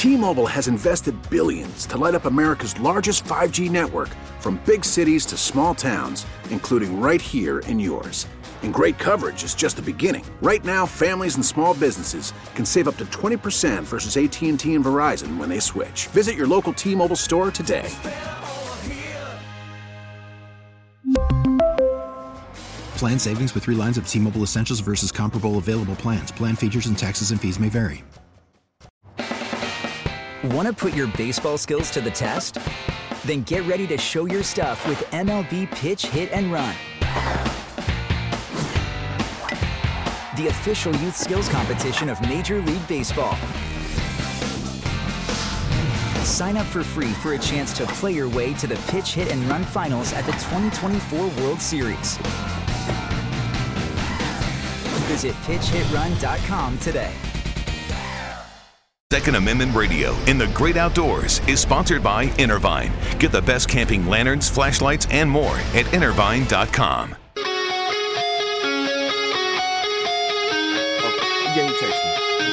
T-Mobile has invested billions to light up America's largest 5G network, from big cities to small towns, including right here in yours. And great coverage is just the beginning. Right now, families and small businesses can save up to 20% versus AT&T and Verizon when they switch. Visit your local T-Mobile store today. Plan savings with 3 lines of T-Mobile Essentials versus comparable available plans. Plan features and taxes and fees may vary. Want to put your baseball skills to the test? Then get ready to show your stuff with MLB Pitch, Hit, and Run. The official youth skills competition of Major League Baseball. Sign up for free for a chance to play your way to the Pitch, Hit, and Run finals at the 2024 World Series. Visit pitchhitrun.com today. Second Amendment Radio in the Great Outdoors is sponsored by Intervine. Get the best camping lanterns, flashlights, and more at intervine.com. Yeah, you text me.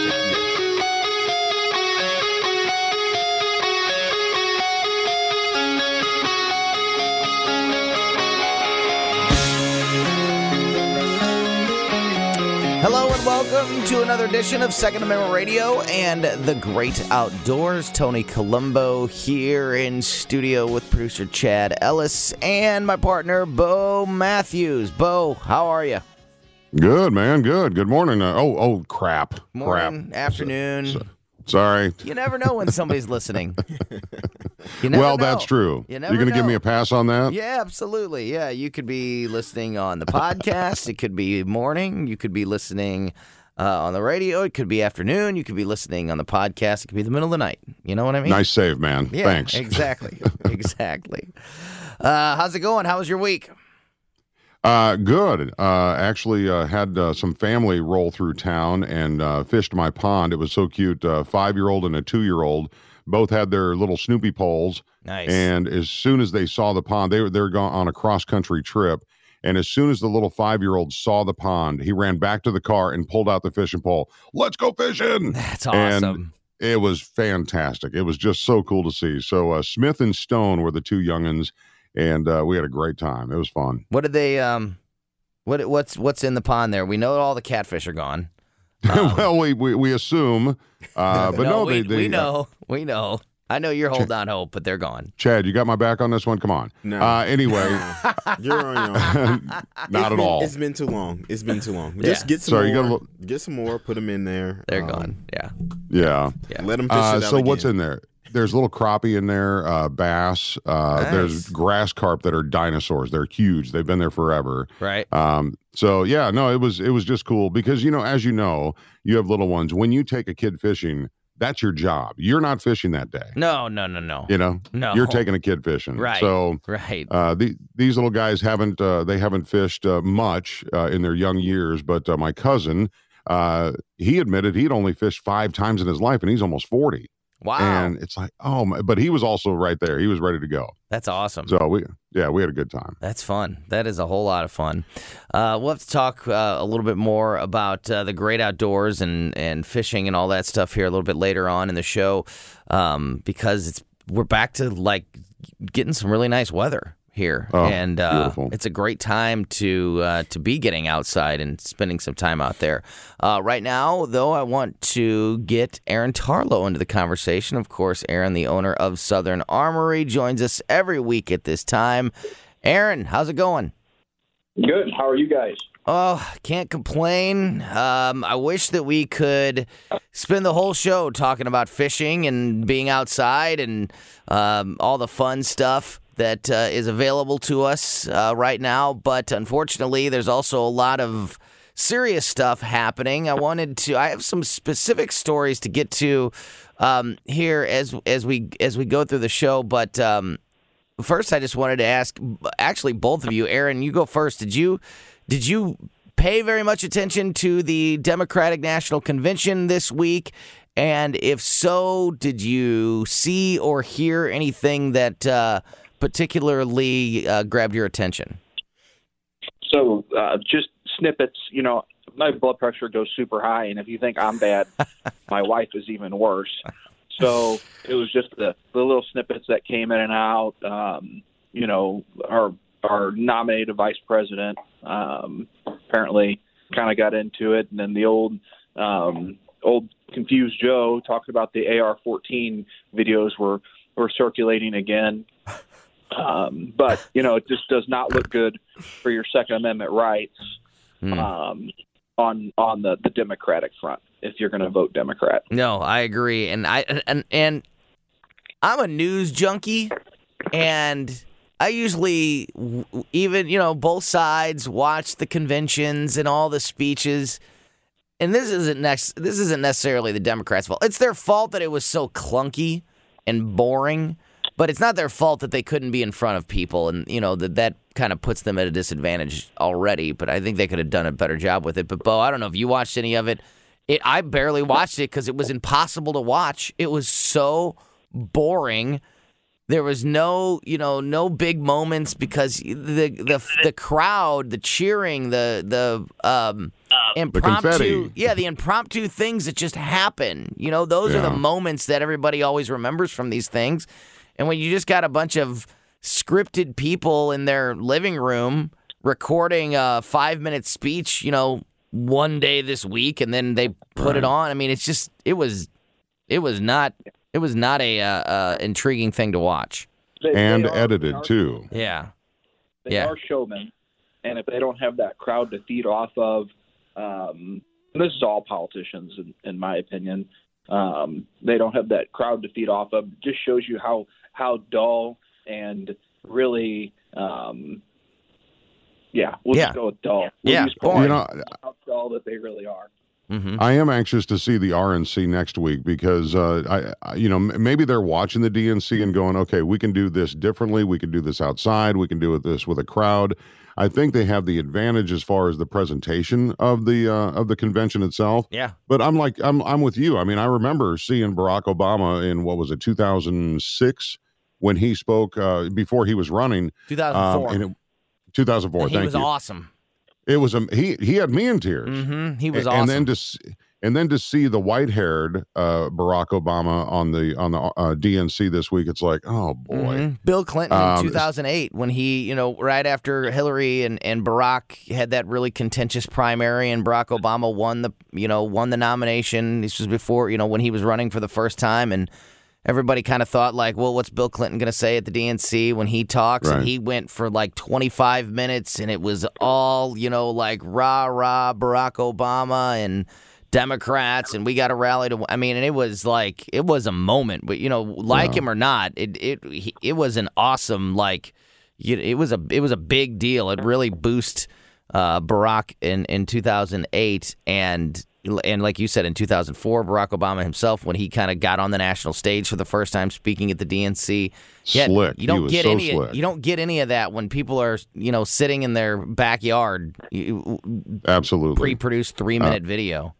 Hello and welcome to another edition of Second Amendment Radio and the Great Outdoors. Tony Colombo here in studio with producer Chad Ellis and my partner Bo Matthews. Bo, how are you? Good, man. Good. Good morning. Crap. Morning, afternoon. Sorry. You never know when somebody's listening. You never know. That's true. You're going to give me a pass on that? Yeah, absolutely. Yeah, you could be listening on the podcast. It could be morning. You could be listening on the radio. It could be afternoon. You could be listening on the podcast. It could be the middle of the night. You know what I mean? Nice save, man. Yeah, Thanks. Exactly. Exactly. How's it going? How was your week? Good. Actually, had some family roll through town and fished my pond. It was so cute. 5-year-old and a 2-year-old both had their little Snoopy poles. Nice. And as soon as they saw the pond, they were gone on a cross-country trip. And as soon as the little 5-year-old saw the pond, he ran back to the car and pulled out the fishing pole. Let's go fishing! That's awesome. And it was fantastic. It was just so cool to see. So Smith and Stone were the two youngins. And we had a great time. It was fun. What did they? What's in the pond there? We know all the catfish are gone. Well, we assume, but no, we know. We know. I know you're holding on hope, but they're gone. Chad, you got my back on this one? Come on. No. Anyway, you're on your own. Not at all. It's been too long. Yeah. Just get some more. You get some more. Put them in there. They're gone. Yeah. Yeah. Let them fish it out So again. what's in there? There's little crappie in there, bass. Nice. There's grass carp that are dinosaurs. They're huge. They've been there forever. Right. So yeah, no, it was just cool because as you know, you have little ones. When you take a kid fishing, that's your job. You're not fishing that day. No. No. You're taking a kid fishing. Right. So right. These little guys haven't fished much in their young years, but my cousin, he admitted he'd only fished 5 times in his life, and he's almost 40. Wow. And it's like, but he was also right there. He was ready to go. That's awesome. So we had a good time. That's fun. That is a whole lot of fun. We'll have to talk a little bit more about the great outdoors and fishing and all that stuff here a little bit later on in the show, because we're back to like getting some really nice weather here, and beautiful. It's a great time to be getting outside and spending some time out there. Right now, though, I want to get Aaron Tarlow into the conversation. Of course, Aaron, the owner of Southern Armory, joins us every week at this time. Aaron, how's it going? Good. How are you guys? Oh, can't complain. I wish that we could spend the whole show talking about fishing and being outside and all the fun stuff that is available to us right now. But unfortunately, there's also a lot of serious stuff happening. I have some specific stories to get to here as we go through the show. But first, I just wanted to ask, actually, both of you. Aaron, you go first. Did you pay very much attention to the Democratic National Convention this week? And if so, did you see or hear anything that particularly grabbed your attention? So just snippets, my blood pressure goes super high, and if you think I'm bad, my wife is even worse. So it was just the little snippets that came in and out. Our nominated vice president apparently kind of got into it, and then the old Confused Joe talked about the AR-14 videos were circulating again. But it just does not look good for your Second Amendment rights on the Democratic front if you're going to vote Democrat. No, I agree, and I'm a news junkie, and I usually even both sides watch the conventions and all the speeches. And this isn't necessarily the Democrats' fault. It's their fault that it was so clunky and boring, but it's not their fault that they couldn't be in front of people, and that kind of puts them at a disadvantage already. But I think they could have done a better job with it. But Bo, I don't know if you watched any of it. I barely watched it because it was impossible to watch. It was so boring. There was no big moments because the crowd, the cheering, the impromptu, the impromptu things that just happen. Those are the moments that everybody always remembers from these things. And when you just got a bunch of scripted people in their living room recording a 5-minute speech, one day this week, and then they put it on. I mean, it was not a intriguing thing to watch. And edited too. Yeah. They are showmen, and if they don't have that crowd to feed off of, and this is all politicians in my opinion, they don't have that crowd to feed off of. It just shows you how dull and really, just go with dull. How dull that they really are. Mm-hmm. I am anxious to see the RNC next week because, maybe they're watching the DNC and going, okay, we can do this differently. We can do this outside. We can do this with a crowd. I think they have the advantage as far as the presentation of the convention itself. Yeah. But I'm with you. I mean, I remember seeing Barack Obama in 2006 when he spoke before he was running. 2004. 2004. And he was awesome. It was he had me in tears. Mm-hmm. He was awesome. And then to see the white-haired Barack Obama on the DNC this week, it's like, oh boy. Mm-hmm. Bill Clinton in 2008, when he, right after Hillary and Barack had that really contentious primary, and Barack Obama won the nomination. This was before, when he was running for the first time, and everybody kind of thought like, well, what's Bill Clinton going to say at the DNC when he talks? Right. And he went for like 25 minutes, and it was all, like rah, rah, Barack Obama and Democrats, and we got to rally to. I mean, and it was a moment, but him or not, it was an awesome it was a big deal. It really boosted Barack in 2008 and like you said, in 2004, Barack Obama himself, when he kind of got on the national stage for the first time speaking at the DNC. Slick. You don't get slick. You don't get any of that when people are, sitting in their backyard. Absolutely. Pre-produced 3-minute video.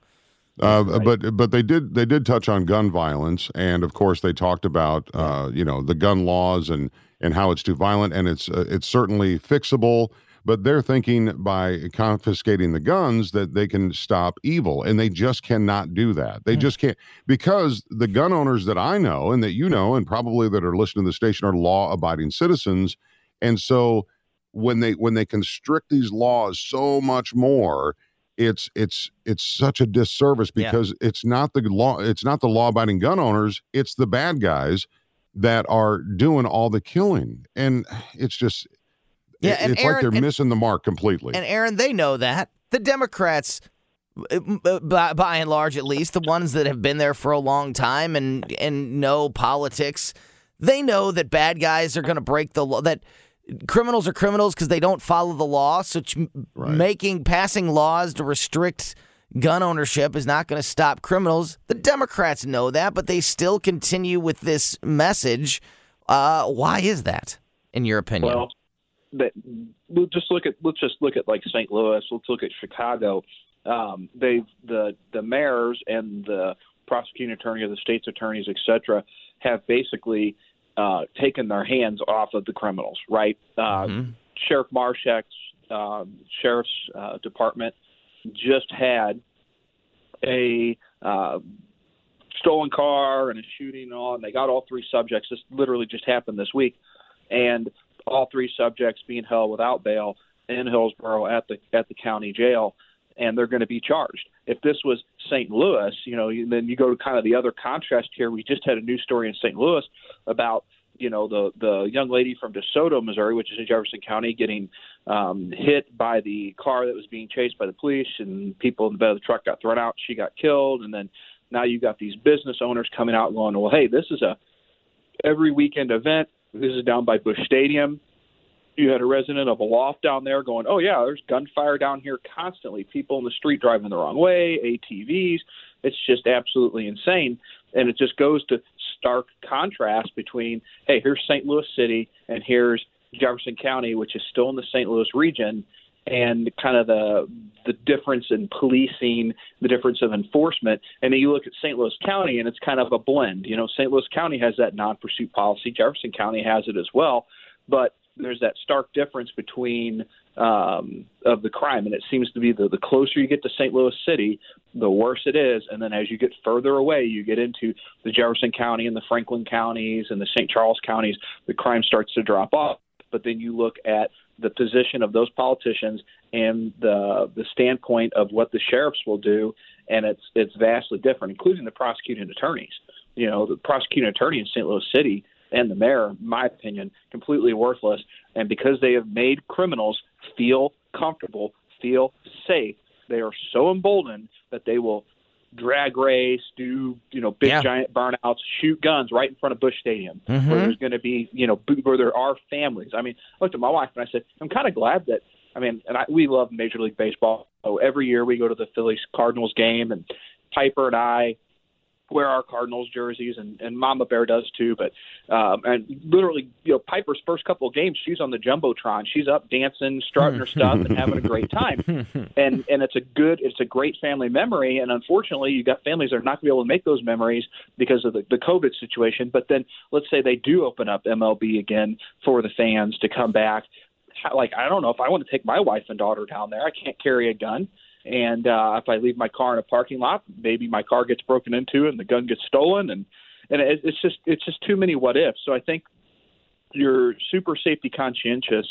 But they did touch on gun violence, and of course they talked about the gun laws and how it's too violent, and it's certainly fixable. But they're thinking by confiscating the guns that they can stop evil, and they just cannot do that. They just can't, because the gun owners that I know and that and probably that are listening to the station are law-abiding citizens, and so when they constrict these laws so much more, it's such a disservice because it's not the law-abiding gun owners, it's the bad guys that are doing all the killing, and it's just. Yeah, it's Aaron, like they're missing the mark completely. And Aaron, they know that. The Democrats, by and large at least, the ones that have been there for a long time and know politics, they know that bad guys are going to break the law, that criminals are criminals because they don't follow the law. So passing laws to restrict gun ownership is not going to stop criminals. The Democrats know that, but they still continue with this message. Why is that, in your opinion? Well, let's just look at like St. Louis. Let's look at Chicago. The mayors and the prosecuting attorney or the state's attorneys, etc., have basically taken their hands off of the criminals. Right? Sheriff Marshak's sheriff's department just had a stolen car and a shooting and all, and they got all 3 subjects. This literally just happened this week, and all 3 subjects being held without bail in Hillsborough at the county jail, and they're going to be charged. If this was St. Louis, then you go to kind of the other contrast here. We just had a news story in St. Louis about the young lady from DeSoto, Missouri, which is in Jefferson County, getting hit by the car that was being chased by the police, and people in the bed of the truck got thrown out. She got killed, and then now you got these business owners coming out and going, well, hey, this is a every weekend event. This is down by Busch Stadium. You had a resident of a loft down there going, oh, yeah, there's gunfire down here constantly. People in the street driving the wrong way, ATVs. It's just absolutely insane. And it just goes to stark contrast between, hey, here's St. Louis City and here's Jefferson County, which is still in the St. Louis region, and kind of the difference in policing, the difference of enforcement. And then you look at St. Louis County, and it's kind of a blend. St. Louis County has that non-pursuit policy. Jefferson County has it as well. But there's that stark difference between of the crime, and it seems to be the closer you get to St. Louis City, the worse it is. And then as you get further away, you get into the Jefferson County and the Franklin counties and the St. Charles counties, the crime starts to drop off. But then you look at the position of those politicians and the standpoint of what the sheriffs will do, and it's vastly different, including the prosecuting attorneys. The prosecuting attorney in St. Louis City and the mayor, in my opinion, completely worthless. And because they have made criminals feel comfortable, feel safe, they are so emboldened that they will drag race, do big giant burnouts, shoot guns right in front of Busch Stadium, where there's going to be where there are families. I mean, I looked at my wife and I said, I'm kind of glad that. We love Major League Baseball. So every year we go to the Phillies Cardinals game, and Piper and I wear our Cardinals jerseys, and Mama Bear does too. But and literally, Piper's first couple of games, she's on the jumbotron. She's up dancing, strutting her stuff, and having a great time. And it's a great family memory. And unfortunately, you got families that are not going to be able to make those memories because of the COVID situation. But then let's say they do open up MLB again for the fans to come back. Like, I don't know if I want to take my wife and daughter down there. I can't carry a gun. And if I leave my car in a parking lot, maybe my car gets broken into and the gun gets stolen. And it's just too many what ifs. So I think your super safety conscientious,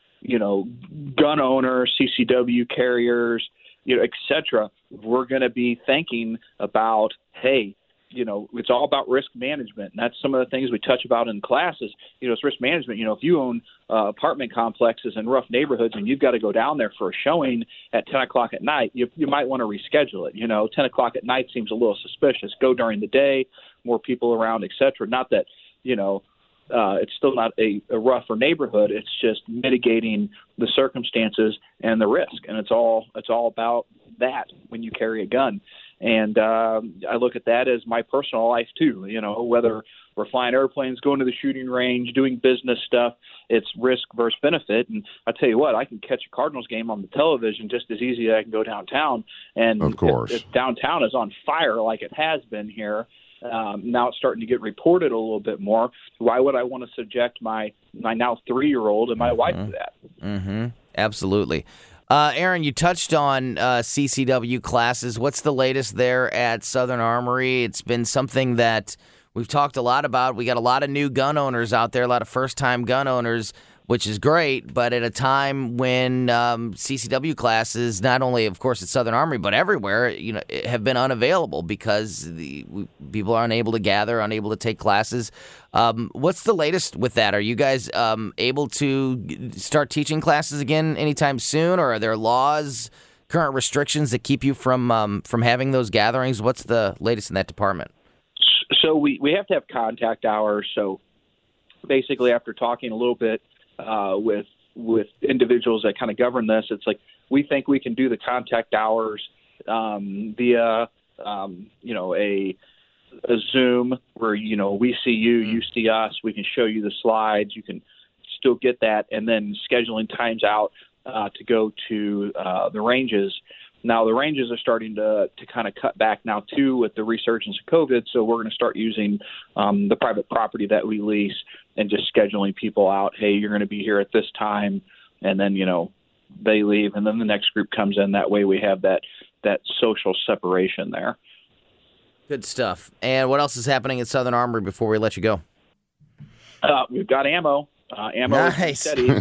gun owners, CCW carriers, et cetera, we're going to be thinking about, hey, it's all about risk management. And that's some of the things we touch about in classes. It's risk management. If you own apartment complexes in rough neighborhoods and you've got to go down there for a showing at 10 o'clock at night, you might want to reschedule it. 10 o'clock at night seems a little suspicious. Go during the day, more people around, et cetera. Not that, it's still not a rougher neighborhood. It's just mitigating the circumstances and the risk. And it's all about that when you carry a gun. And I look at that as my personal life too. Whether we're flying airplanes, going to the shooting range, doing business stuff, it's risk versus benefit. And I tell you what, I can catch a Cardinals game on the television just as easy as I can go downtown. And of course, if downtown is on fire like it has been here, now it's starting to get reported a little bit more. Why would I want to subject my now 3-year-old and my wife to that? Mm-hmm. Absolutely. Aaron, you touched on CCW classes. What's the latest there at Southern Armory? It's been something that we've talked a lot about. We got a lot of new gun owners out there, a lot of first-time gun owners, which is great, but at a time when CCW classes, not only, of course, at Southern Armory, but everywhere, have been unavailable because people are unable to gather, unable to take classes. What's the latest with that? Are you guys able to start teaching classes again anytime soon, or are there laws, current restrictions that keep you from having those gatherings? What's the latest in that department? So we have to have contact hours. So basically, after talking a little bit with individuals that kind of govern this, it's like we think we can do the contact hours via a Zoom where we see you see us, we can show you the slides, you can still get that, and then scheduling times out to go to the ranges. Now the ranges are starting to kind of cut back now too with the resurgence of COVID, so we're going to start using the private property that we lease and just scheduling people out. Hey, you're going to be here at this time, and then they leave, and then the next group comes in. That way we have that social separation there. Good stuff. And what else is happening at Southern Armory before we let you go? We've got ammo. Ammo is Nice. steady.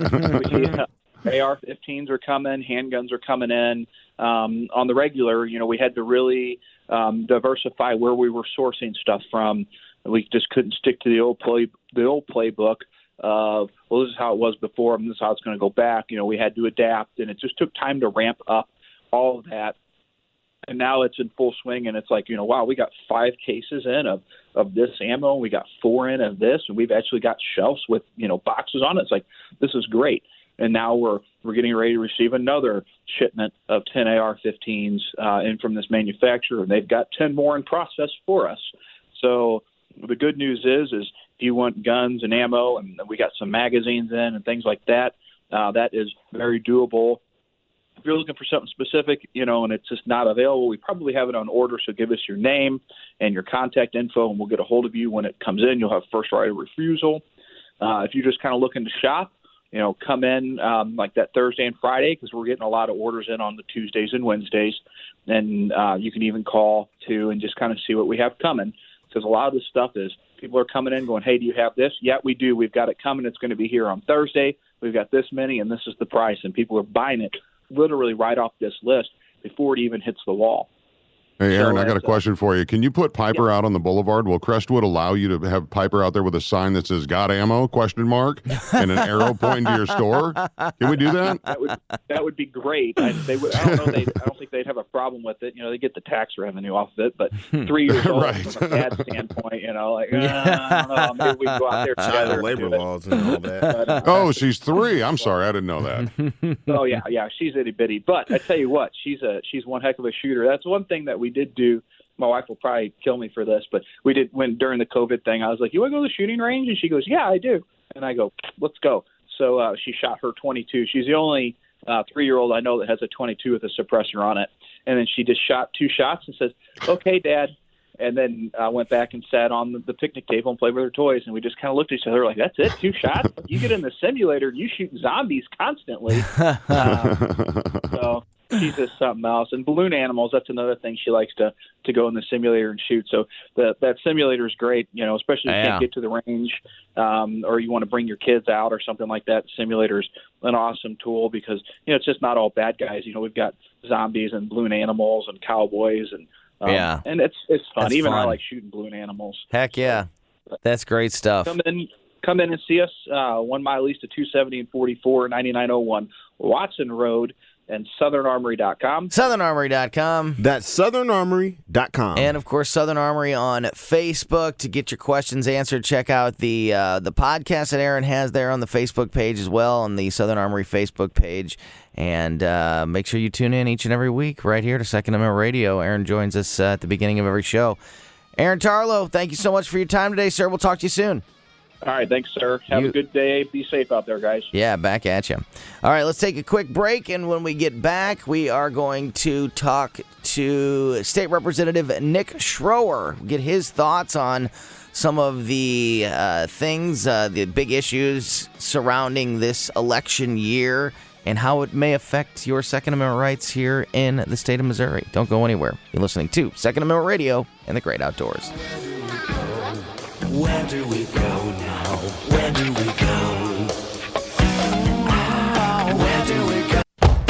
AR-15s are coming. Handguns are coming in. On the regular, we had to really diversify where we were sourcing stuff from. We just couldn't stick to the old playbook of, well, this is how it was before, and this is how it's going to go back. We had to adapt, and it just took time to ramp up all of that. And now it's in full swing, and it's like, wow, we got 5 cases in of this ammo. We got 4 in of this, and we've actually got shelves with, boxes on it. It's like, this is great. And now we're getting ready to receive another shipment of 10 AR-15s in from this manufacturer, and they've got 10 more in process for us. So the good news is if you want guns and ammo, and we got some magazines in and things like that, that is very doable. If you're looking for something specific, and it's just not available, we probably have it on order. So give us your name and your contact info, and we'll get a hold of you when it comes in. You'll have first right of refusal. If you're just kind of looking to shop, come in like that Thursday and Friday, because we're getting a lot of orders in on the Tuesdays and Wednesdays. And you can even call too and just kind of see what we have coming. Because a lot of this stuff is people are coming in going, hey, do you have this? Yeah, we do. We've got it coming. It's going to be here on Thursday. We've got this many, and this is the price. And people are buying it literally right off this list before it even hits the wall. Hey, Aaron, So, I got a question for you. Can you put Piper out on the boulevard? Will Crestwood allow you to have Piper out there with a sign that says "Got ammo?" ? And an arrow pointing to your store? Can we do that? That would be great. I don't think they'd have a problem with it. They get the tax revenue off of it. But 3 years old Right. from a dad standpoint, I don't know. Maybe we can go out there together. Child labor laws and all that. But, Oh, she's 3. I'm sorry, I didn't know that. oh yeah, she's itty bitty. But I tell you what, she's one heck of a shooter. That's one thing that we did do. My wife will probably kill me for this, but we did when during the COVID thing. I was like, "You want to go to the shooting range?" And she goes, "Yeah, I do." And I go, "Let's go." So she shot her 22. She's the only 3-year-old I know that has a 22 with a suppressor on it. And then she just shot 2 shots and says, "Okay, Dad." And then went back and sat on the picnic table and played with her toys. And we just kind of looked at each other like, "That's it, 2 shots? You get in the simulator, you shoot zombies constantly." So she's just something else. And balloon animals, that's another thing she likes to go in the simulator and shoot. So that simulator is great, especially if you can't get to the range or you want to bring your kids out or something like that. Simulator is an awesome tool because, it's just not all bad guys. We've got zombies and balloon animals and cowboys and and it's fun. That's Even fun. I like shooting balloon animals. Heck yeah. That's great stuff. Come in and see us 1 mile east of 270 and 44, 9901 Watson Road and southernarmory.com. southernarmory.com. That's southernarmory.com. And, of course, Southern Armory on Facebook to get your questions answered. Check out the podcast that Aaron has there on the Facebook page as well, on the Southern Armory Facebook page. And make sure you tune in each and every week right here to Second Amendment Radio. Aaron joins us at the beginning of every show. Aaron Tarlow, thank you so much for your time today, sir. We'll talk to you soon. All right, thanks, sir. Have a good day. Be safe out there, guys. Yeah, back at you. All right, let's take a quick break, and when we get back, we are going to talk to State Representative Nick Schroer, get his thoughts on some of the things, the big issues surrounding this election year and how it may affect your Second Amendment rights here in the state of Missouri. Don't go anywhere. You're listening to Second Amendment Radio and the Great Outdoors. Where do we go now? Where do we go? Where do we go?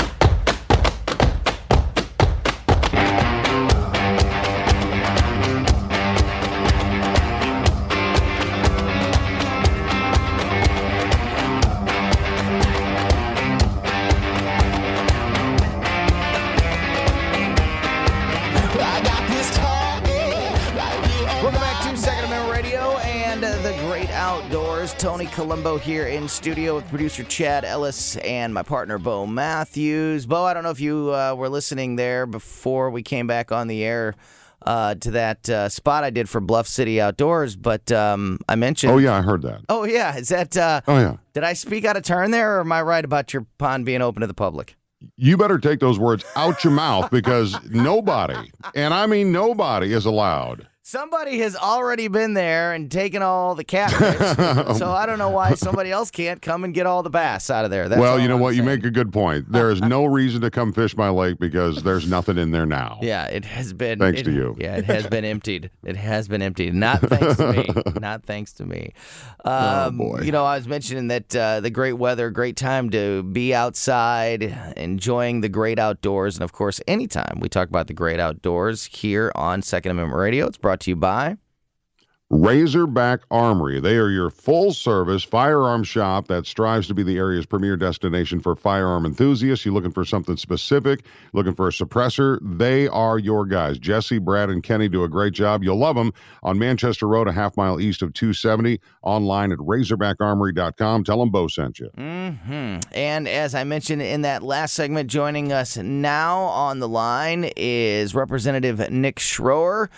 Welcome back to Second Amendment Radio and the Great Outdoors. Tony Colombo here in studio with producer Chad Ellis and my partner Bo Matthews. Bo, I don't know if you were listening there before we came back on the air to that spot I did for Bluff City Outdoors, but I mentioned... Oh, yeah, I heard that. Oh, yeah. Is that... Oh, yeah. Did I speak out of turn there, or am I right about your pond being open to the public? You better take those words out your mouth because nobody, and I mean nobody, is allowed Somebody has already been there and taken all the catfish, so I don't know why somebody else can't come and get all the bass out of there. That's Well, you know all what? I'm You saying. make a good point. There is no reason to come fish my lake because there's nothing in there now. Yeah, it has been. Thanks to you. Yeah, it has been emptied. It has been emptied. Not thanks to me. Not thanks to me. Oh, boy. You know, I was mentioning that the great weather, great time to be outside, enjoying the great outdoors. And, of course, anytime we talk about the great outdoors here on Second Amendment Radio, it's brought to you by Razorback Armory. They are your full-service firearm shop that strives to be the area's premier destination for firearm enthusiasts. You looking for something specific, looking for a suppressor, they are your guys. Jesse, Brad, and Kenny do a great job. You'll love them on Manchester Road, a half mile east of 270, online at RazorbackArmory.com. Tell them Bo sent you. Mm-hmm. And as I mentioned in that last segment, joining us now on the line is Representative Nick Schroer.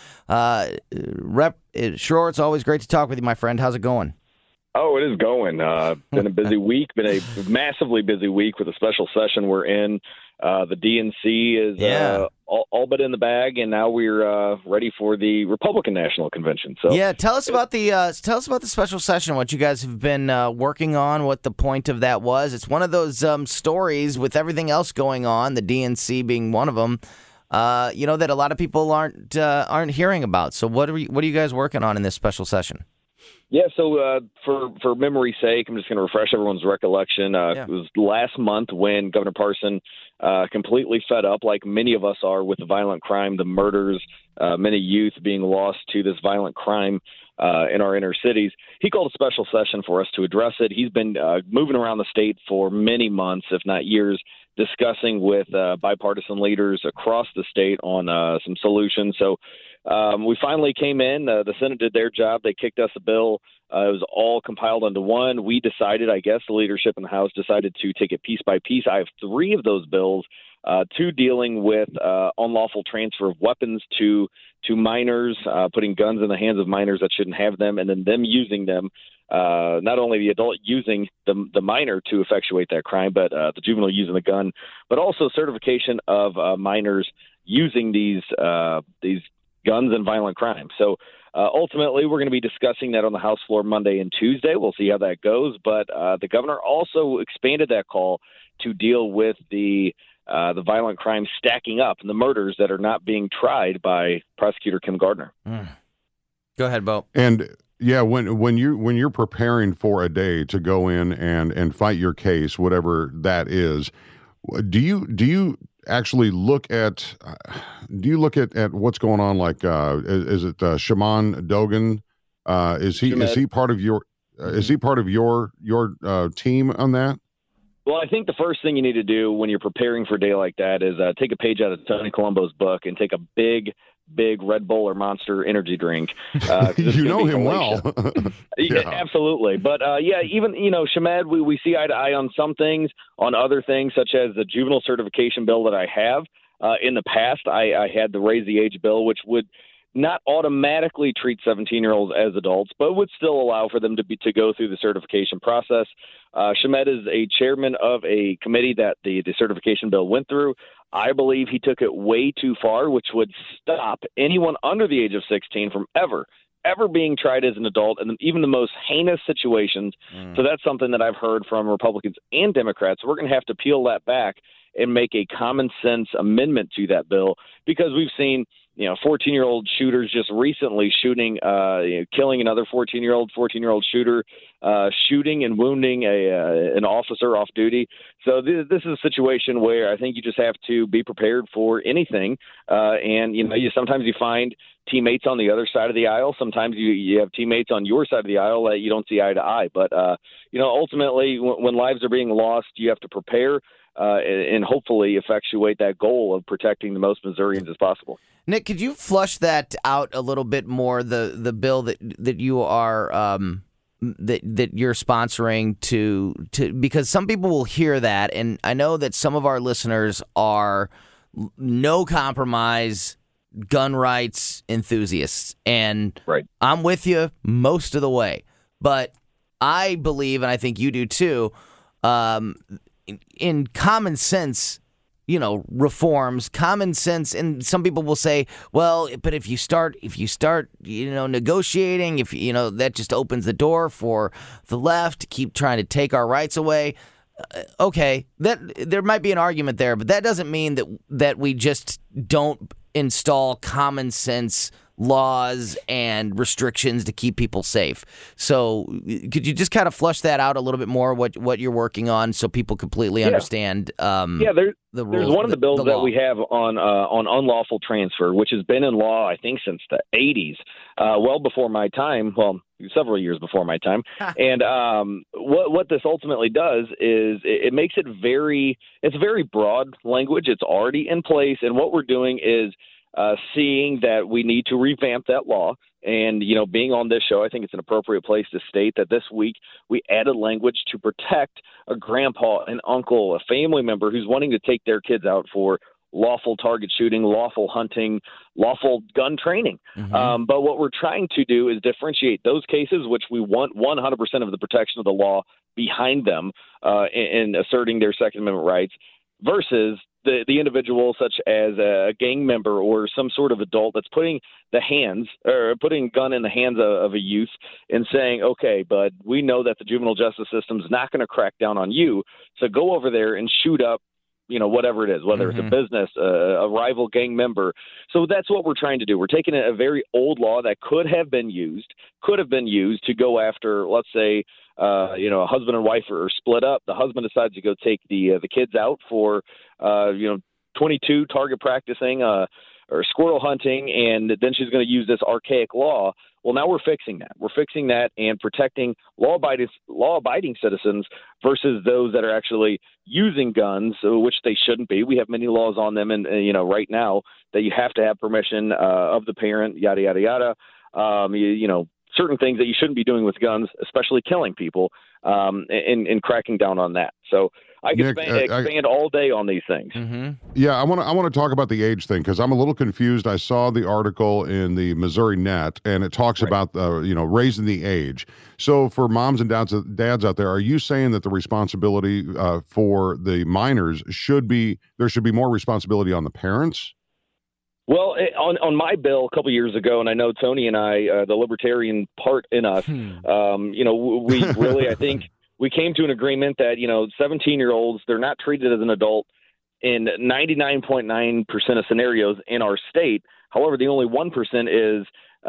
Schroer, it's always great to talk with you, my friend. How's it going? Oh, it is going. Been a busy week, been a massively busy week with a special session we're in. The DNC is all but in the bag, and now we're ready for the Republican National Convention. So, yeah, tell us about the special session. What you guys have been working on. What the point of that was. It's one of those stories with everything else going on. The DNC being one of them. That a lot of people aren't hearing about. So what are you guys working on in this special session? Yeah, so for memory's sake, I'm just going to refresh everyone's recollection. It was last month when Governor Parson, completely fed up, like many of us are, with the violent crime, the murders, many youth being lost to this violent crime in our inner cities. He called a special session for us to address it. He's been moving around the state for many months, if not years, discussing with bipartisan leaders across the state on some solutions. So we finally came in. The Senate did their job. They kicked us a bill. It was all compiled into one. We decided, I guess, the leadership in the House decided to take it piece by piece. I have 3 of those bills, 2 dealing with unlawful transfer of weapons to minors, putting guns in the hands of minors that shouldn't have them, and then them using them. Not only the adult using the minor to effectuate that crime, but the juvenile using the gun, but also certification of minors using these guns and violent crime. So ultimately, we're going to be discussing that on the House floor Monday and Tuesday. We'll see how that goes. But the governor also expanded that call to deal with the violent crime stacking up and the murders that are not being tried by prosecutor Kim Gardner. Go ahead, Bo. And yeah, when you're preparing for a day to go in and fight your case, whatever that is, do you actually look at what's going on? Like, is it Shaman Dogan? Is he part of your team on that? Well, I think the first thing you need to do when you're preparing for a day like that is take a page out of Tony Colombo's book and take a big Red Bull or Monster energy drink. You know him well. Yeah, absolutely. But even, Shamed, we see eye to eye on some things. On other things, such as the juvenile certification bill that I have. In the past, I had the raise the age bill, which would not automatically treat 17-year-olds as adults, but would still allow for them to go through the certification process. Shamed is a chairman of a committee that the certification bill went through. I believe he took it way too far, which would stop anyone under the age of 16 from ever being tried as an adult, and even the most heinous situations. So that's something that I've heard from Republicans and Democrats. We're going to have to peel that back and make a common sense amendment to that bill, because we've seen 14-year-old shooters just recently shooting, killing another 14-year-old shooter, shooting and wounding an officer off duty. So this is a situation where I think you just have to be prepared for anything. And sometimes you find teammates on the other side of the aisle. Sometimes you have teammates on your side of the aisle that you don't see eye to eye. But ultimately, when lives are being lost, you have to prepare. And hopefully effectuate that goal of protecting the most Missourians as possible. Nick, could you flush that out a little bit more? The bill that you are that you're sponsoring to because some people will hear that, and I know that some of our listeners are no compromise gun rights enthusiasts, and right. I'm with you most of the way, but I believe, and I think you do too, in common sense, reforms, common sense, and some people will say, well, but if you start, negotiating, that just opens the door for the left to keep trying to take our rights away. Okay, that there might be an argument there, but that doesn't mean that we just don't install common sense laws and restrictions to keep people safe. So could you just kind of flush that out a little bit more, what you're working on, so people completely understand there's one of the bills that we have on unlawful transfer, which has been in law, I think, since the 80s, well before my time, several years before my time. And what this ultimately does is it makes it it's very broad language. It's already in place. And what we're doing is seeing that we need to revamp that law. And, being on this show, I think it's an appropriate place to state that this week we added language to protect a grandpa, an uncle, a family member who's wanting to take their kids out for lawful target shooting, lawful hunting, lawful gun training. Mm-hmm. But what we're trying to do is differentiate those cases, which we want 100% of the protection of the law behind them in asserting their Second Amendment rights, versus the individual, such as a gang member or some sort of adult that's putting a gun in the hands of a youth and saying, okay, bud, we know that the juvenile justice system is not going to crack down on you, so go over there and shoot up whatever it is, whether it's a business, a rival gang member. So that's what we're trying to do. We're taking a very old law that could have been used to go after, let's say, a husband and wife are split up. The husband decides to go take the kids out for, 22 target practicing or squirrel hunting, and then she's going to use this archaic law. Well, now we're fixing that. We're fixing that and protecting law-abiding citizens versus those that are actually using guns, which they shouldn't be. We have many laws on them, and right now that you have to have permission of the parent, yada yada yada. Certain things that you shouldn't be doing with guns, especially killing people, and cracking down on that. So I can expand all day on these things. Mm-hmm. Yeah, I want to talk about the age thing, because I'm a little confused. I saw the article in the Missouri Net, and it talks about raising the age. So for moms and dads out there, are you saying that the responsibility for the minors there should be more responsibility on the parents? Well, on my bill a couple years ago, and I know Tony and I, the libertarian part in us, we really, I think, we came to an agreement that, 17-year-olds, they're not treated as an adult in 99.9% of scenarios in our state. However, the only 1% is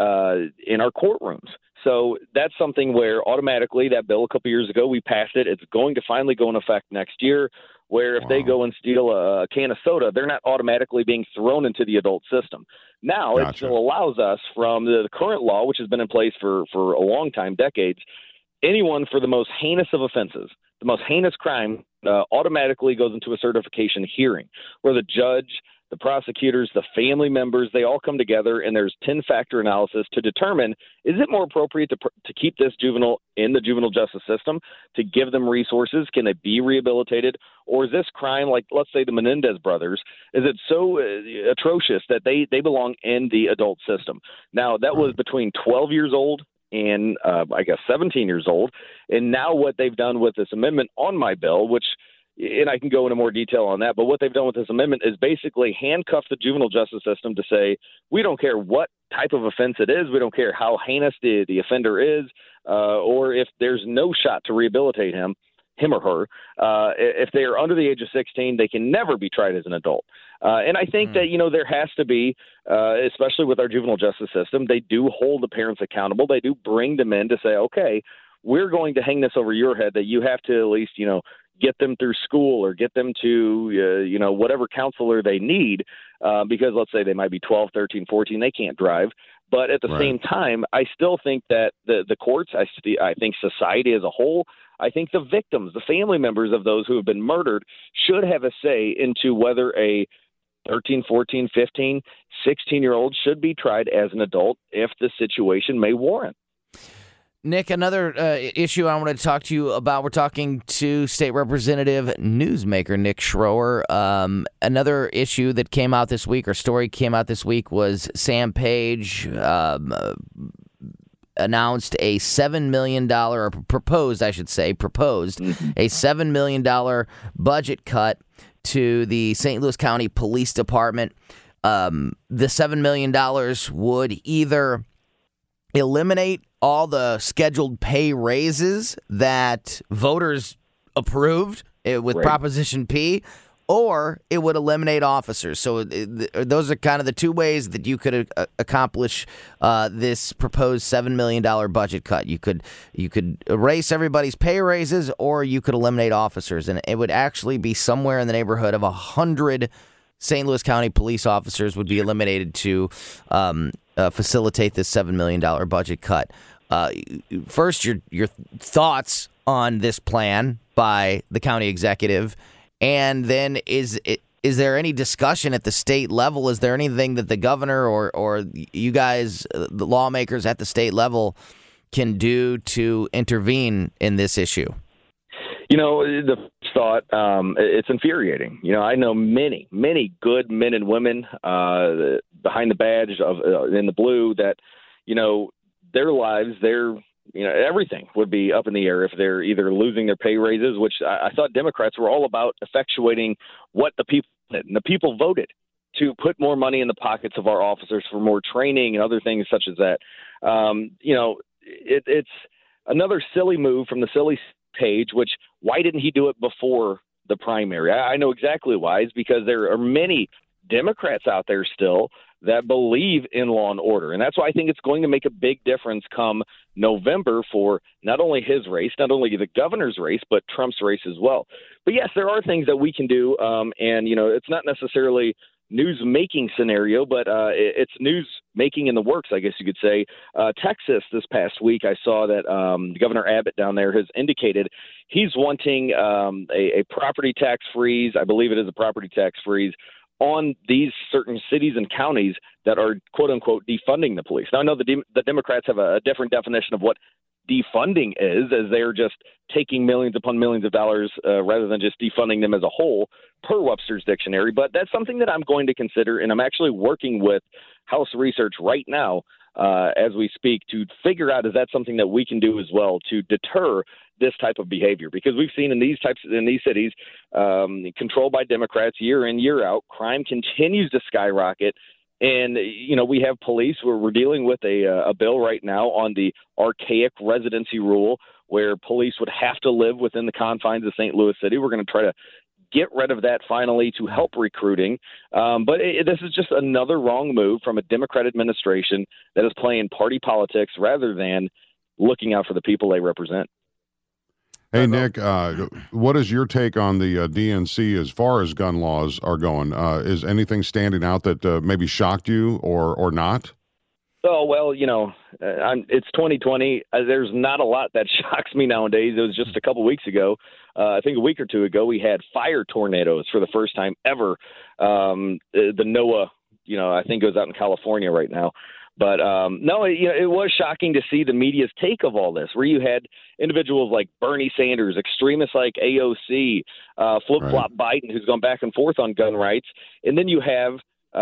in our courtrooms. So that's something where automatically that bill a couple years ago, we passed it. It's going to finally go in effect next year, where if they go and steal a can of soda, they're not automatically being thrown into the adult system. Now It still allows us, from the current law, which has been in place for a long time, decades, anyone for the most heinous of offenses, the most heinous crime, automatically goes into a certification hearing where the judge, the prosecutors, the family members, they all come together, and there's 10-factor analysis to determine, is it more appropriate to keep this juvenile in the juvenile justice system, to give them resources? Can they be rehabilitated? Or is this crime, like, let's say, the Menendez brothers, is it so atrocious that they belong in the adult system? Now, that was between 12 years old and 17 years old. And now what they've done with this amendment on my bill, and I can go into more detail on that, but what they've done with this amendment is basically handcuff the juvenile justice system to say, we don't care what type of offense it is, we don't care how heinous the offender is, or if there's no shot to rehabilitate him or her. If they are under the age of 16, they can never be tried as an adult. And I think that, there has to be, especially with our juvenile justice system, they do hold the parents accountable. They do bring them in to say, okay, we're going to hang this over your head that you have to at least, get them through school or get them to, whatever counselor they need, because let's say they might be 12, 13, 14, they can't drive. But at the same time, I still think that the courts, I think society as a whole, I think the victims, the family members of those who have been murdered should have a say into whether a 13, 14, 15, 16-year-old should be tried as an adult if the situation may warrant. Nick, another issue I want to talk to you about, we're talking to State Representative newsmaker Nick Schroer. Another issue that came out this week, or story came out this week, was Sam Page announced a $7 million, or proposed a $7 million budget cut to the St. Louis County Police Department. The $7 million would either eliminate all the scheduled pay raises that voters approved with Proposition P, or it would eliminate officers. So those are kind of the two ways that you could accomplish this proposed $7 million budget cut. You could erase everybody's pay raises, or you could eliminate officers, and it would actually be somewhere in the neighborhood of 100 St. Louis County police officers would be eliminated to facilitate this $7 million budget cut. First, your thoughts on this plan by the county executive, and then is there any discussion at the state level? Is there anything that the governor or you guys, the lawmakers at the state level, can do to intervene in this issue? The thought, it's infuriating. I know many, many good men and women behind the badge of in the blue that, their lives, everything would be up in the air if they're either losing their pay raises, which I thought Democrats were all about effectuating what the people did. And the people voted to put more money in the pockets of our officers for more training and other things such as that. It's another silly move from the silly page, which why didn't he do it before the primary? I know exactly why. It's because there are many Democrats out there still that believe in law and order. And that's why I think it's going to make a big difference come November for not only his race, not only the governor's race, but Trump's race as well. But yes, there are things that we can do. And it's not necessarily news-making scenario, but it's news-making in the works, I guess you could say. Texas this past week, I saw that Governor Abbott down there has indicated he's wanting a property tax freeze. I believe it is a property tax freeze on these certain cities and counties that are, quote-unquote, defunding the police. Now, I know the Democrats have a different definition of what defunding is, as they're just taking millions upon millions of dollars rather than just defunding them as a whole, per Webster's dictionary. But that's something that I'm going to consider, and I'm actually working with House Research right now as we speak to figure out, is that something that we can do as well to deter this type of behavior? Because we've seen in these cities controlled by Democrats year in, year out, crime continues to skyrocket. And, we have police where we're dealing with a bill right now on the archaic residency rule where police would have to live within the confines of St. Louis City. We're going to try to get rid of that finally to help recruiting. But this is just another wrong move from a Democrat administration that is playing party politics rather than looking out for the people they represent. Hey, Nick, what is your take on the DNC as far as gun laws are going? Is anything standing out that maybe shocked you or not? Oh, well, it's 2020. There's not a lot that shocks me nowadays. It was just a couple weeks ago. I think a week or two ago, we had fire tornadoes for the first time ever. The NOAA, I think goes out in California right now. But no, it was shocking to see the media's take of all this, where you had individuals like Bernie Sanders, extremists like AOC, flip-flop Biden, who's gone back and forth on gun rights. And then you have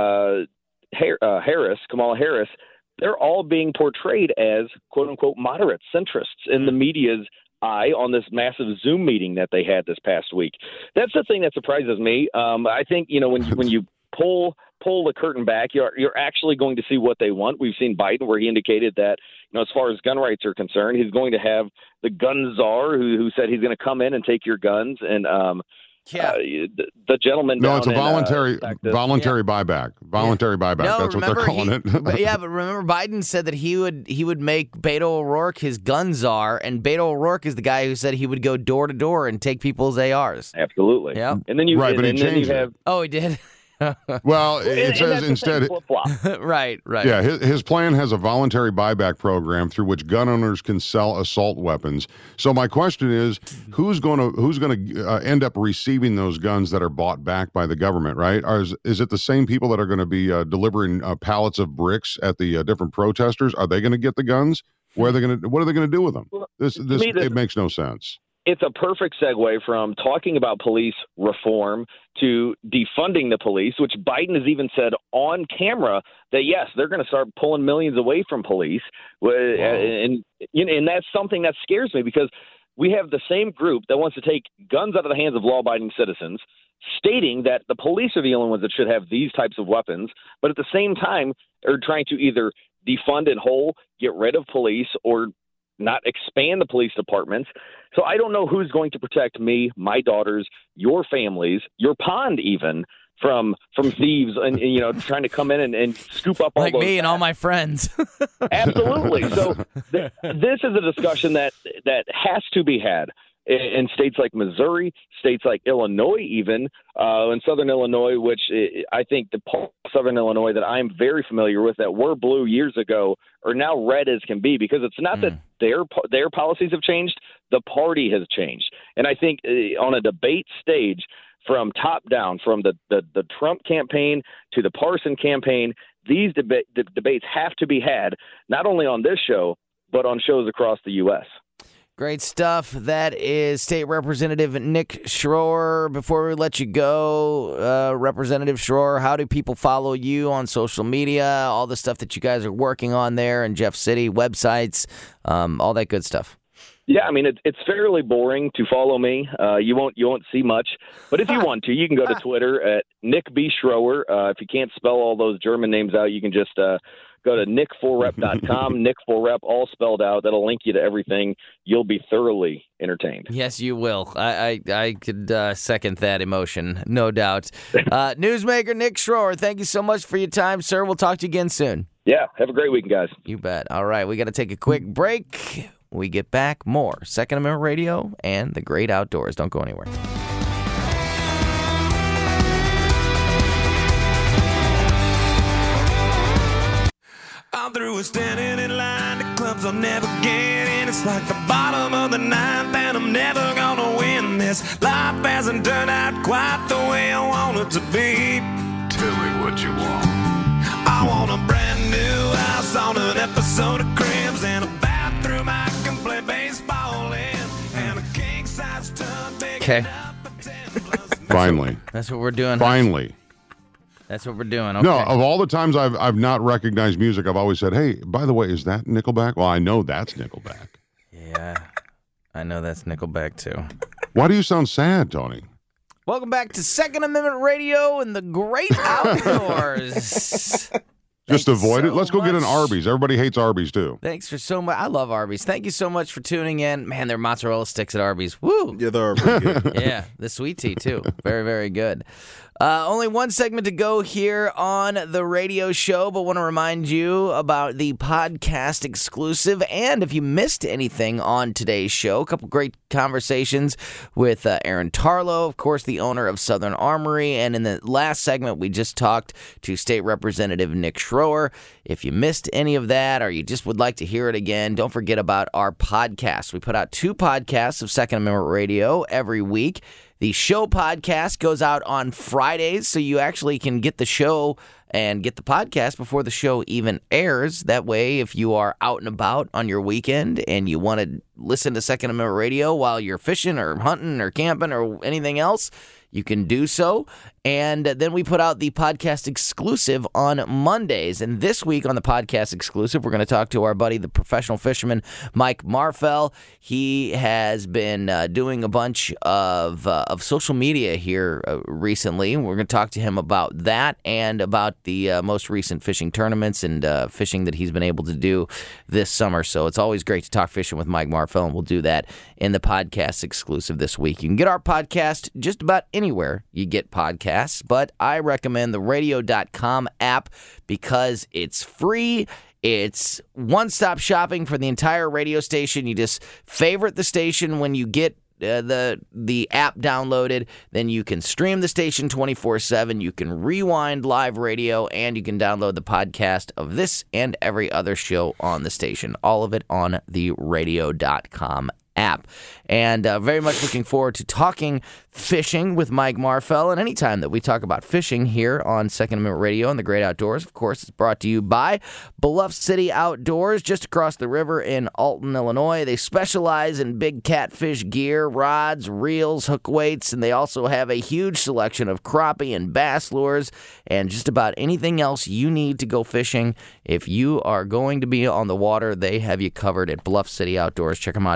Kamala Harris. They're all being portrayed as, quote-unquote, moderate centrists in the media's eye on this massive Zoom meeting that they had this past week. That's the thing that surprises me. I think, when you pull the curtain back, you're actually going to see what they want. We've seen Biden where he indicated that, as far as gun rights are concerned, he's going to have the gun czar who said he's going to come in and take your guns. And the gentleman. No, it's a voluntary buyback. Voluntary buyback. No, that's what they're calling it. But remember, Biden said that he would make Beto O'Rourke his gun czar, and Beto O'Rourke is the guy who said he would go door to door and take people's ARs. Absolutely. Yeah. And then you but he changed it. Oh, he did. Well, it says instead. Right. Yeah, his plan has a voluntary buyback program through which gun owners can sell assault weapons. So my question is, who's going to end up receiving those guns that are bought back by the government? Right? Is it the same people that are going to be delivering pallets of bricks at the different protesters? Are they going to get the guns? What are they going to do with them? It makes no sense. It's a perfect segue from talking about police reform to defunding the police, which Biden has even said on camera that, yes, they're going to start pulling millions away from police. Wow. And that's something that scares me, because we have the same group that wants to take guns out of the hands of law-abiding citizens, stating that the police are the only ones that should have these types of weapons, but at the same time are trying to either defund in whole, get rid of police, or not expand the police departments. So I don't know who's going to protect me, my daughters, your families, your pond even, from thieves and trying to come in and scoop up all like those me and all my friends. Absolutely. So this is a discussion that has to be had in states like Missouri, states like Illinois, even in Southern Illinois, which I think the part of Southern Illinois that I'm very familiar with that were blue years ago are now red as can be, because it's not that their policies have changed, the party has changed. And I think on a debate stage, from top down, from the Trump campaign to the Parson campaign, these debates have to be had not only on this show, but on shows across the U.S. Great stuff. That is State Representative Nick Schroer. Before we let you go, Representative Schroer, how do people follow you on social media, all the stuff that you guys are working on there in Jeff City, websites, all that good stuff? Yeah, I mean, it's fairly boring to follow me. You won't see much. But if you want to, you can go to Twitter at Nick B. Schroer. If you can't spell all those German names out, you can just go to nick4rep.com, Nick4rep, all spelled out. That'll link you to everything. You'll be thoroughly entertained. Yes, you will. I could second that emotion, no doubt. Newsmaker Nick Schroer, thank you so much for your time, sir. We'll talk to you again soon. Yeah, have a great weekend, guys. You bet. All right, we got to take a quick break. When we get back, more Second Amendment Radio and the Great Outdoors. Don't go anywhere. I'm through with standing in line. The clubs I'll never get in. It's like the bottom of the ninth, and I'm never gonna win this. Life hasn't turned out quite the way I want it to be. Tell me what you want. I want a brand new house on an episode of Cribs and a bathroom I can play baseball in, and a king-size tub big enough for 10 plus. Finally. That's what we're doing. Finally. That's what we're doing. Okay. No, of all the times I've not recognized music, I've always said, hey, by the way, is that Nickelback? Well, I know that's Nickelback. Yeah, I know that's Nickelback, too. Why do you sound sad, Tony? Welcome back to Second Amendment Radio and the Great Outdoors. Just avoid it. Let's go get an Arby's. Everybody hates Arby's, too. Thanks for so much. I love Arby's. Thank you so much for tuning in. Man, their mozzarella sticks at Arby's. Woo! Yeah, they're pretty good. Yeah, the sweet tea, too. Very, very good. Only one segment to go here on the radio show, but want to remind you about the podcast exclusive. And if you missed anything on today's show, a couple great conversations with Aaron Tarlow, of course, the owner of Southern Armory. And in the last segment, we just talked to State Representative Nick Schroer. If you missed any of that or you just would like to hear it again, don't forget about our podcast. We put out 2 podcasts of Second Amendment Radio every week. The show podcast goes out on Fridays, so you actually can get the show and get the podcast before the show even airs. That way, if you are out and about on your weekend and you want to listen to Second Amendment Radio while you're fishing or hunting or camping or anything else, you can do so. And then we put out the podcast exclusive on Mondays. And this week on the podcast exclusive, we're going to talk to our buddy, the professional fisherman, Mike Marfell. He has been doing a bunch of social media here recently. We're going to talk to him about that and about the most recent fishing tournaments and fishing that he's been able to do this summer. So it's always great to talk fishing with Mike Marfell, and we'll do that in the podcast exclusive this week. You can get our podcast just about anywhere you get podcasts, but I recommend the radio.com app because it's free. It's one-stop shopping for the entire radio station. You just favorite the station when you get the app downloaded. Then you can stream the station 24/7. You can rewind live radio, and you can download the podcast of this and every other show on the station. All of it on the radio.com app. And very much looking forward to talking fishing with Mike Marfell. And anytime that we talk about fishing here on Second Amendment Radio and the Great Outdoors, of course, it's brought to you by Bluff City Outdoors, just across the river in Alton, Illinois. They specialize in big catfish gear, rods, reels, hook weights, and they also have a huge selection of crappie and bass lures and just about anything else you need to go fishing. If you are going to be on the water, they have you covered at Bluff City Outdoors. Check them out at bluffcity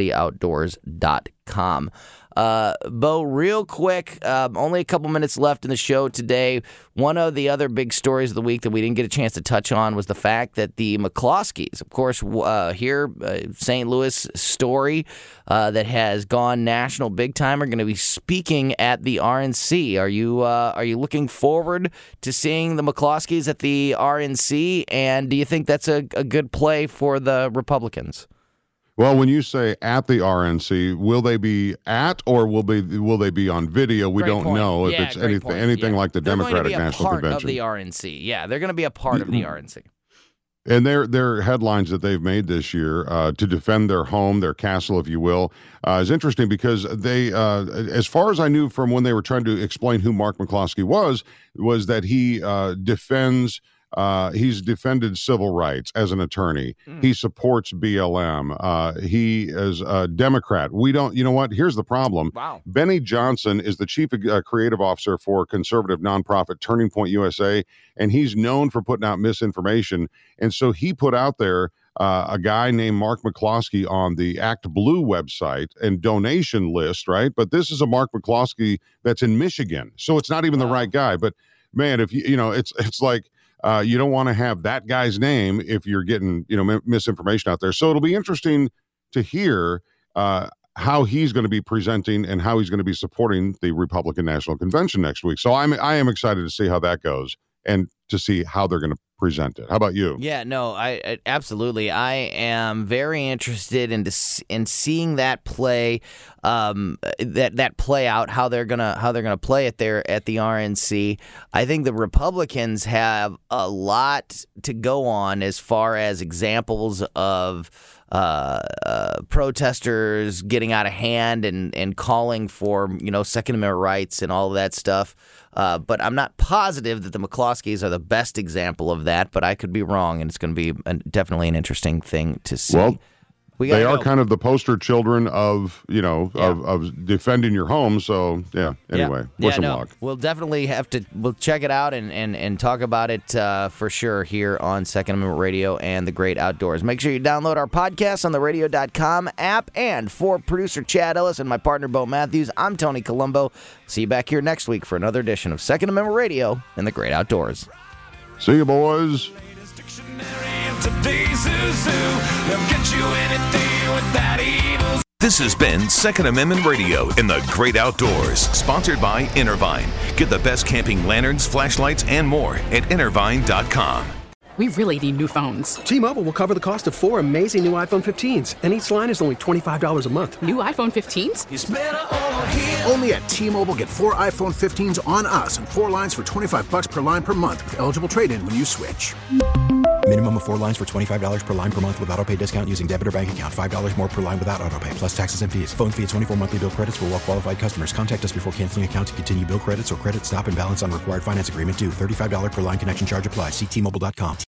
cityOutdoors.com. Bo, real quick, only a couple minutes left in the show today. One of the other big stories of the week that we didn't get a chance to touch on was the fact that the McCloskeys, of course, here, St. Louis story that has gone national big time, are going to be speaking at the RNC. Are you looking forward to seeing the McCloskeys at the RNC, and do you think that's a good play for the Republicans? Well, when you say at the RNC, will they be at or will they be on video? We don't know if it's anything like the Democratic National Convention. They're going to be a part of the RNC. Yeah, they're going to be a part of the RNC. And their headlines that they've made this year to defend their home, their castle, if you will, is interesting because they, as far as I knew from when they were trying to explain who Mark McCloskey was that he defends. He's defended civil rights as an attorney. He supports BLM. He is a Democrat. You know what? Here's the problem. Wow. Benny Johnson is the chief creative officer for conservative nonprofit Turning Point USA, and he's known for putting out misinformation. And so he put out there a guy named Mark McCloskey on the Act Blue website and donation list, right? But this is a Mark McCloskey that's in Michigan. So it's not even the right guy. But man, if it's like, you don't want to have that guy's name if you're getting, misinformation out there. So it'll be interesting to hear how he's going to be presenting and how he's going to be supporting the Republican National Convention next week. So I am excited to see how that goes and to see how they're going to present it. How about you? Yeah, no, I absolutely. I am very interested in seeing that play, that play out, how they're gonna play it there at the RNC. I think the Republicans have a lot to go on as far as examples of protesters getting out of hand and calling for Second Amendment rights and all of that stuff. But I'm not positive that the McCloskeys are the best example of that, but I could be wrong, and it's going to be definitely an interesting thing to see. Well, they are kind of the poster children of, of defending your home. So, anyway, wish them luck. We'll definitely we'll check it out and talk about it for sure here on Second Amendment Radio and the Great Outdoors. Make sure you download our podcast on the radio.com app. And for producer Chad Ellis and my partner Bo Matthews, I'm Tony Colombo. See you back here next week for another edition of Second Amendment Radio and the Great Outdoors. See you, boys. This has been Second Amendment Radio in the Great Outdoors, sponsored by Intervine. Get the best camping lanterns, flashlights, and more at Intervine.com. We really need new phones. T-Mobile will cover the cost of 4 amazing new iPhone 15s, and each line is only $25 a month. New iPhone 15s? It's better over here. Only at T-Mobile, get 4 iPhone 15s on us and 4 lines for $25 per line per month with eligible trade-in when you switch. Minimum of 4 lines for $25 per line per month with autopay discount using debit or bank account. $5 more per line without autopay, plus taxes and fees. Phone fee at 24 monthly bill credits for well-qualified customers. Contact us before canceling account to continue bill credits or credit stop and balance on required finance agreement due. $35 per line connection charge applies. See T-Mobile.com.